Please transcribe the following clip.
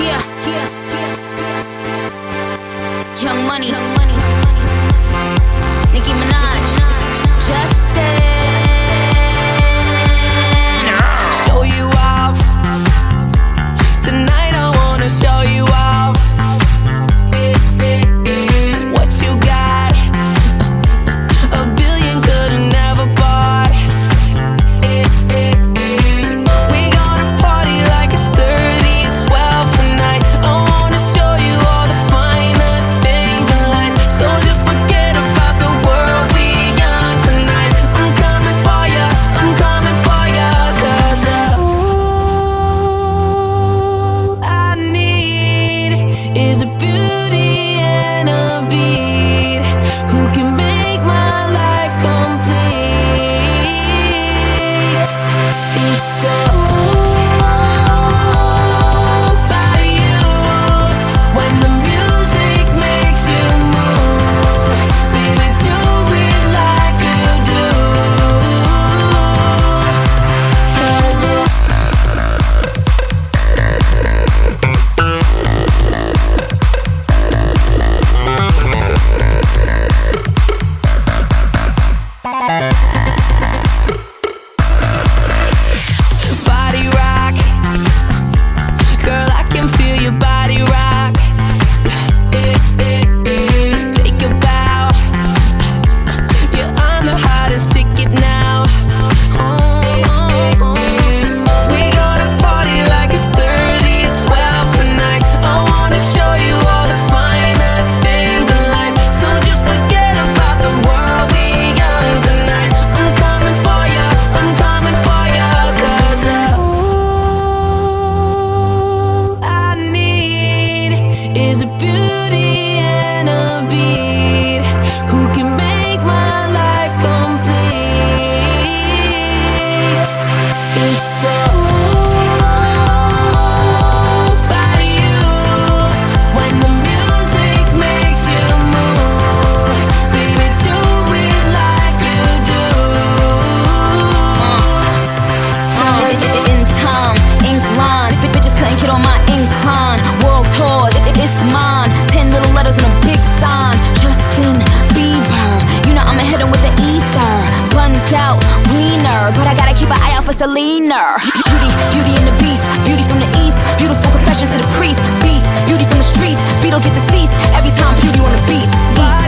Yeah, Young Money, Nicki Minaj, Justin. Show you off tonight. I wanna show you off what you got. A billion could've never bought. We gonna party like it's 30 and 12 tonight. I wanna show you all the finer things in life. So just forget about the world. We young tonight. I'm coming for ya. I'm coming for ya. 'Cause all I need is a beauty and a beat who can make my life complete. It's all about you. When the music makes you move, baby, do it like you do. 'Cause body rock, girl, I can feel your body rock. Take a bow, you're on the hottest ticket now. We gonna party like it's 30 and 12 tonight. I wanna show you all the finer things in life. So just forget about the world. We young tonight. I'm coming for ya. I'm coming for ya. 'Cause all I need is a beauty and a beat who can make my life complete. It's all about you. When the music makes you move, baby, do it like you do. In time, ink lines, bitches couldn't get on my incline. World tours, it's mine. 10 little letters and a big sign. Justin Bieber, you know I'ma hit him with the ether. Buns out, wiener, but I gotta keep an eye out for Selena. Beauty and the beast, beauty from the east, beautiful confessions to the priest. Beast, beauty from the streets, beat don't get deceased. Every time beauty on the beat.